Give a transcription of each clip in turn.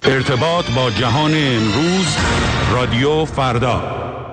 ارتباط با جهان امروز، رادیو فردا.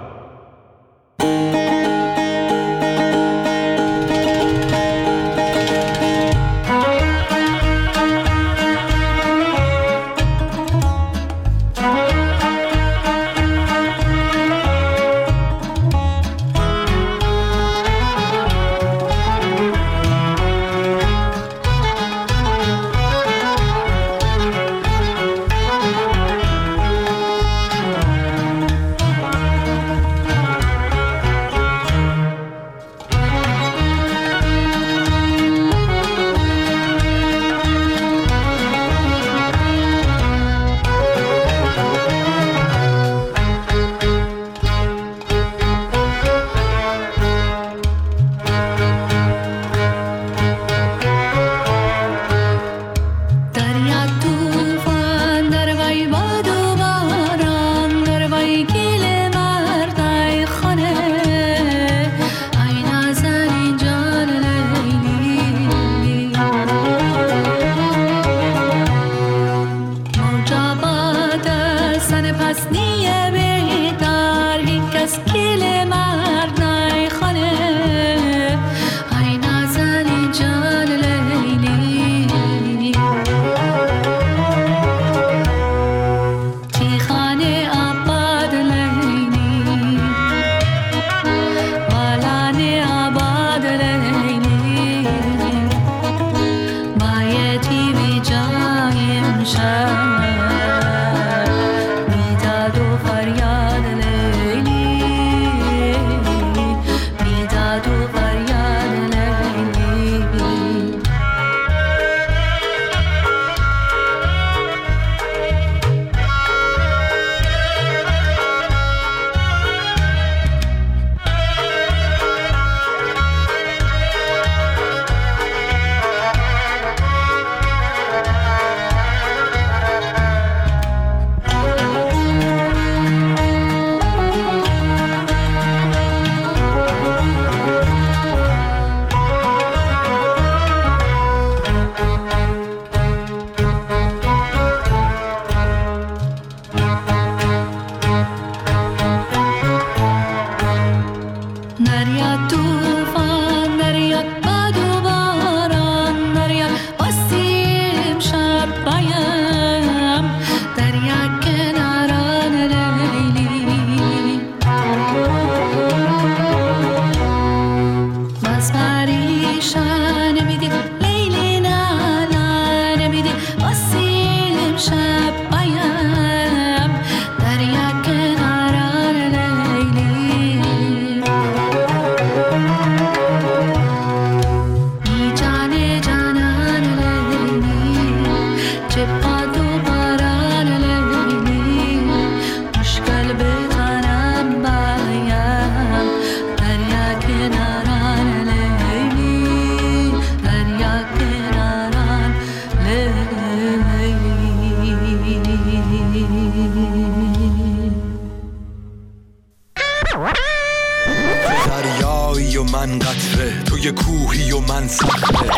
دریایی و من قطره، توی کوهی و من صخره.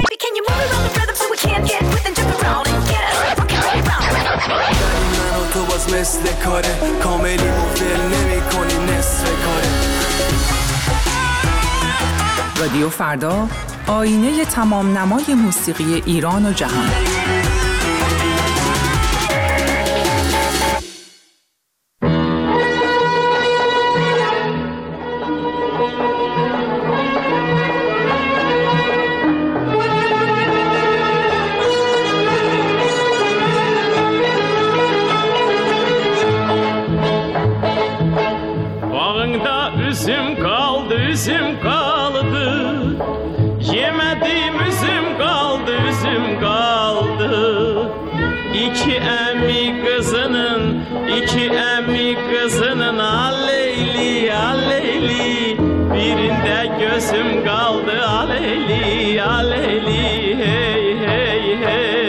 من و تو باز مثل کاره، کاملی مفل نمی کنی نصف کاره. رادیو فردا، آینه تمام نمای موسیقی ایران و جهان. Üzüm kaldı, yemedim üzüm kaldı, üzüm kaldı. İki emmi kızının aleyli, aleyli. Birinde gözüm kaldı, aleyli, aleyli, hey, hey, hey.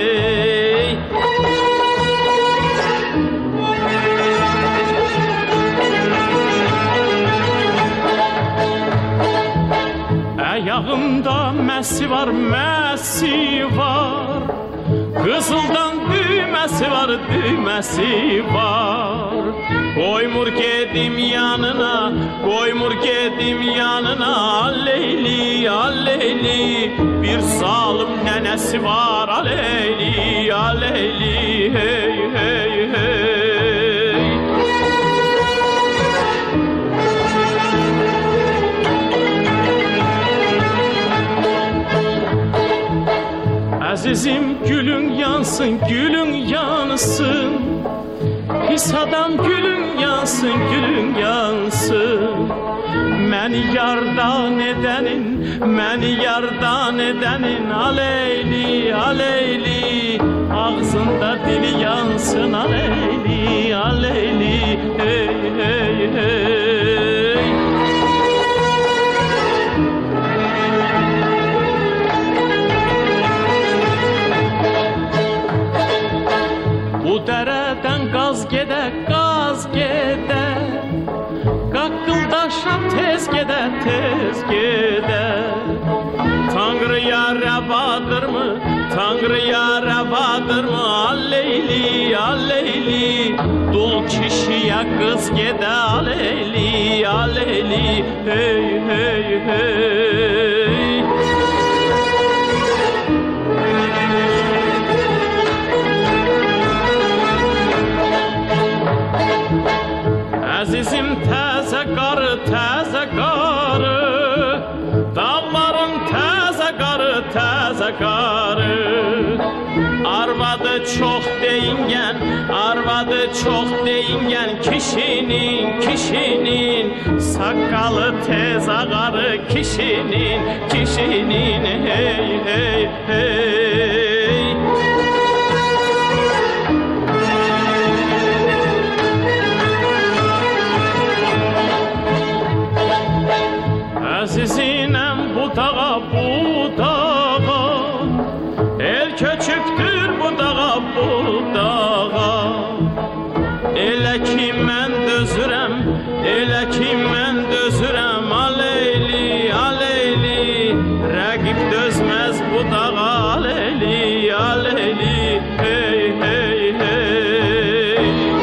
Ayağımda mesi var, mesi var. Kızıldan düğmesi nənəsi var, düyməsi var. Qoymur gedim yanına, qoymur gedim yanına. Aleyli, aleyli, bir zalım nənəsi var. Aleyli, aleyli, hey, hey, hey. Azizim gülün yansın, gülün yansın. Pis adam gülün yansın, gülün yansın. Məni yardan edənin, məni yardan edənin. Aleyli, aleyli, ağzında dili yansın. Aleyli, aleyli, hey, hey, hey. Bu dərədən qaz gedə, qaz gedə. Qaqqıldaşam tez gedə, tez gedə. Tanrıya rəvadırmı, Tanrıya rəvadırmı? Aleyli, aleyli, dul kişiyə qız gedə. Aleyli, aleyli, hey, hey, hey. Əzizim təzə qarı, təzə qarı. Dağların təzə qarı, təzə qarı. Arvadı çox deyingən, arvadı çox deyingən. Kişinin, kişinin saqqalı tez ağarı. Kişinin, kişinin, hey, hey, hey. Əzizinem bu dağa, bu dağa. El köçüktür bu dağa, bu dağa. Elə ki mən dözürəm, elə ki mən dözürəm. Aleyli, aleyli, rəqib dözməz bu dağa. Aleyli, aleyli, hey, hey, hey.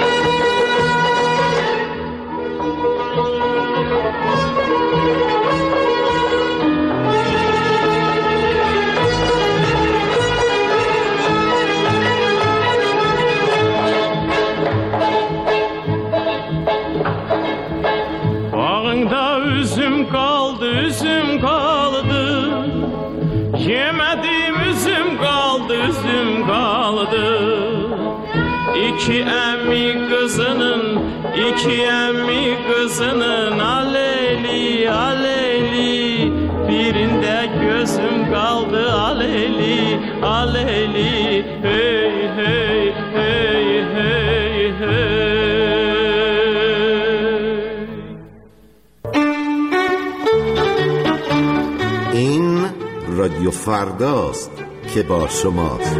Bağında üzüm kaldı, üzüm kaldı. Yemedim üzüm kaldı, üzüm kaldı. İki emmi kızının, iki emmi kızının. Aleyli, aleyli, birinde gözüm kaldı. Aleyli, aleyli, hey, hey, hey, hey, hey. این رادیو فرداست که با شماست.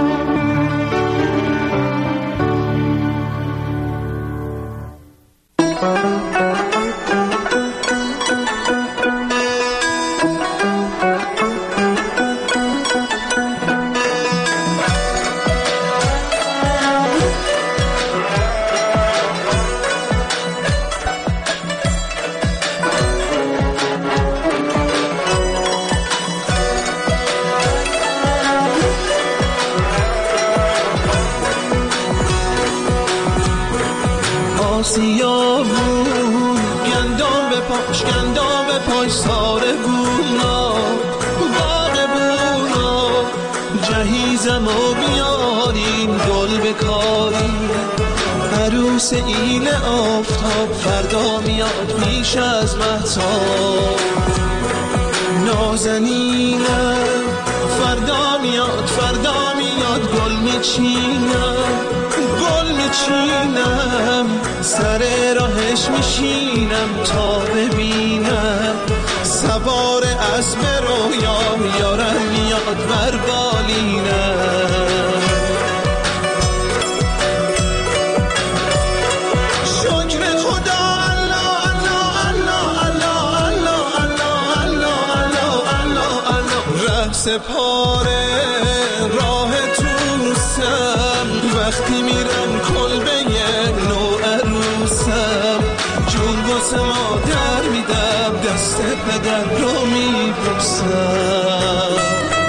آسیابون گندم به پاش، گندم به پاش ساره بونا باغ بونا. جهیزم و بیارین گل بکارین. عروس ایل آفتاب فردا میاد پیش از مهتاب. نازنینم فردا میاد، فردا میاد گل میچینم، گل میچینم. سر راهش میشینم تا ببینم. سوار اسب رویام یارم میاد بر بالینم. شکر خدا الله الله الله الله الله الله الله الله. ره سپاره راه توسم وقتی میرم کلبه نو عروسم جون واسه مادر میدم دست پدر رو میبوسم.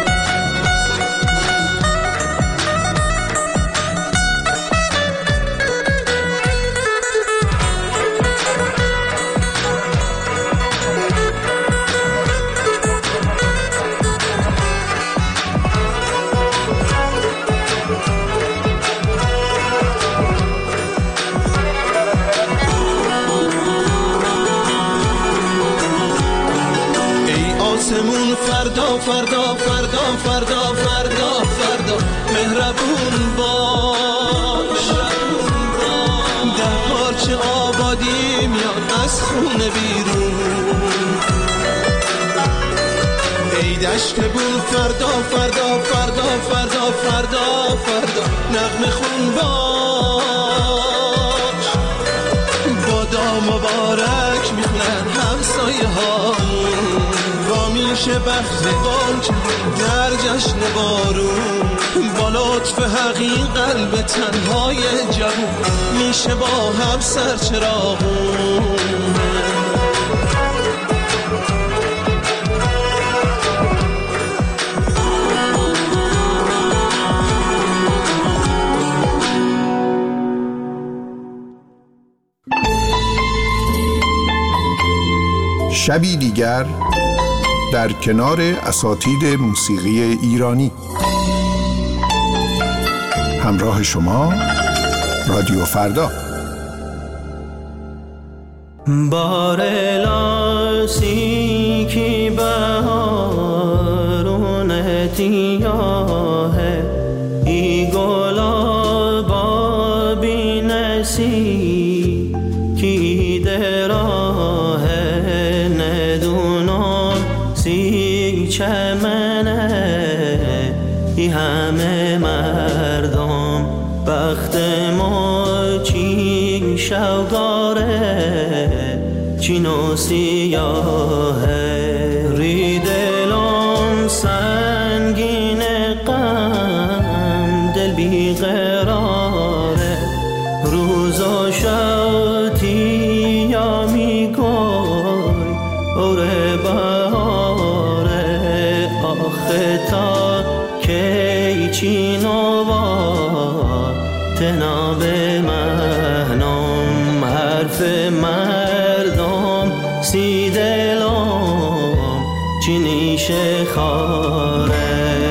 فردا فردا فردا فردا فردا فردا مهربون باش، در پارچه آبادی میاد از خونه بیرون. ای دشت بون فردا فردا فردا فردا فردا فردا نغمه خون باش، بادام مبارک میخونن همسایه هامون. میشه بخت بانج در جشن بارون، با لطف حقیق قلب تنهای جوون میشه با هم سرچراغون. شبی دیگر در کنار اساتید موسیقی ایرانی. همراه شما رادیو فردا. بارلاسی کی بهارون تیاه ای گلابا بی نسی کی دراه ندونم سی چمنه ای همه مردم بخت ما چی شوگاره چین و سیاهه ری دلم سنگین غم دل بی قراره روز و شوتی یا می گوی اوره بهاره آخه تا کی چین و با تناب مهنم حرف مردم سی دلم چی نیشه خاره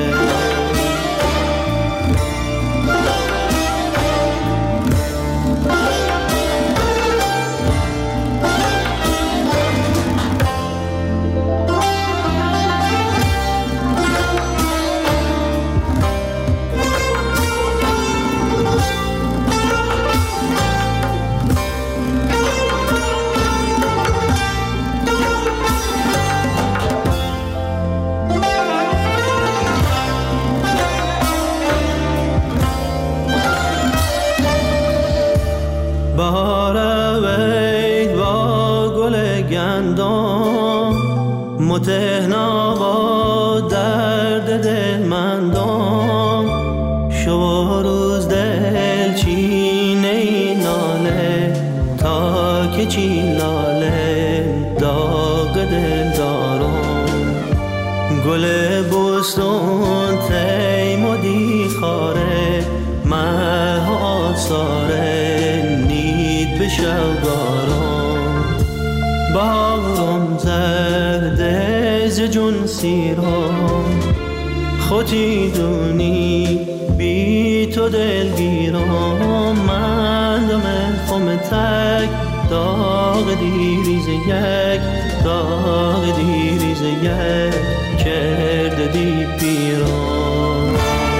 متهنا با درد دل مندم شو روز دل چینه ناله تا که چی لاله داغ دل دارم گل بستون تیمودی خاره مه آساره نید به شوگارم باغم زرده ز جون سیرم خودی دونی بی تو دلگیرم من دم خم تک داغ دیریز یک داغ دیریز یک کرده دی پیرم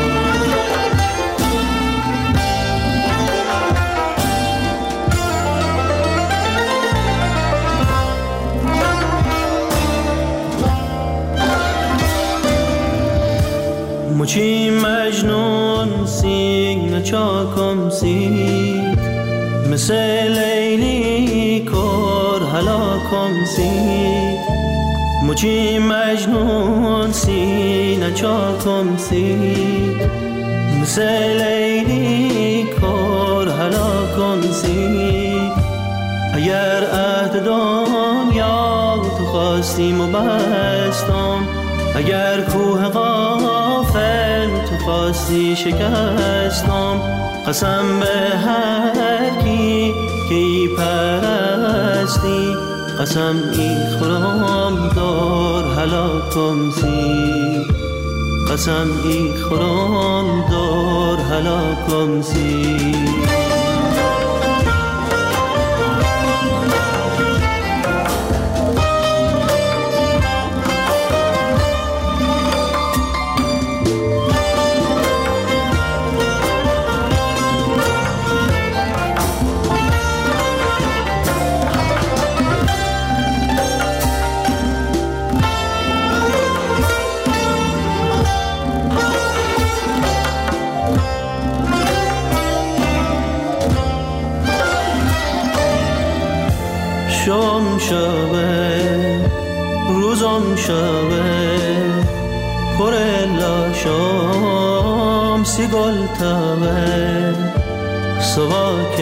مچی مجنون سیگ چاکم سید مثل لیلی کر هلاکم سید مچی مجنون سیگ چاکم سید مثل لیلی کار هلاکم زید. اگر عهد دام یا تو خواستیم و بستم، اگر کوه غافل تو خواستی شکستم، قسم به هر کی که ای پرستی، قسم ای خورم دار هلاکم زید. قسم ای خورم دار هلاکم زید. شام شبه روزم شبه پر لاشام سی گل تبه، سواک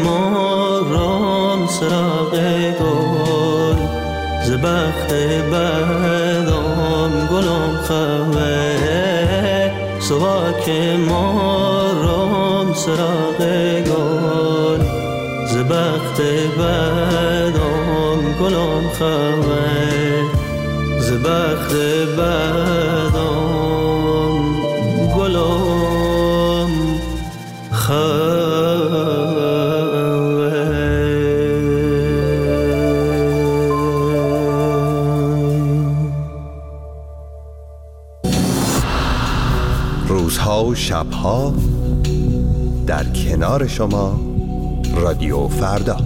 مارام سراغ گل، زبخت بدام گلم خوه. سواک مارام سراغ گل، زبخت بدام گلم خوه. زبخت بدام گلم روزها و شبها در کنار شما رادیو فردا.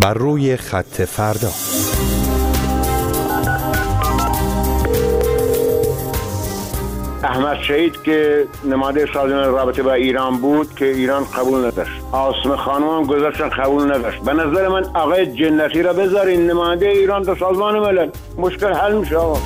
بر روی خط فردا. احمد شهید که نماینده سازمان رابطه با ایران بود که ایران قبول نداشت، عاصمه خانم هم گذاشتن قبول نداشت. به نظر من آقای جنتی را بذارین نماینده ایران در سازمان ملل، مشکل حل میشه. آقا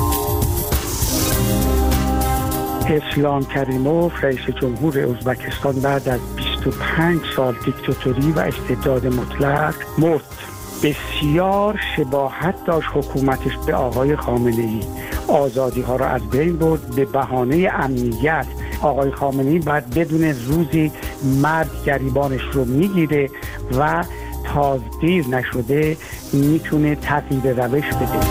اسلام کریموف رئیس جمهور ازبکستان بعد از 25 سال دیکتاتوری و استبداد مطلق مرد. بسیار شباهت داشت حکومتش به آقای خامنه‌ای. آزادی ها را از بین برد به بهانه امنیت. آقای خامنه‌ای بعد بدون روزی مرد گریبانش رو میگیره و تا دیر نشده میتونه تغییر روش بده.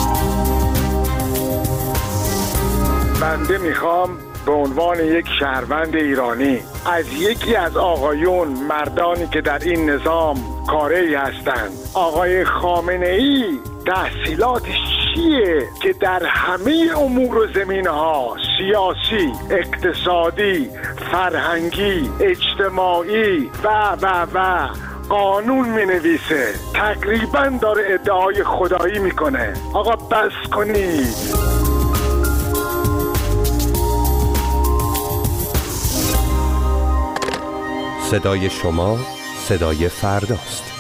بنده میخوام به عنوان یک شهروند ایرانی از یکی از آقایون مردانی که در این نظام کاری هستند، آقای خامنه‌ای تحصیلاتش چیه که در همه امور و زمینه‌ها سیاسی، اقتصادی، فرهنگی، اجتماعی و قانون می‌نویسه، تقریباً داره ادعای خدایی میکنه. آقا بس کنید. صدای شما صدای فرداست.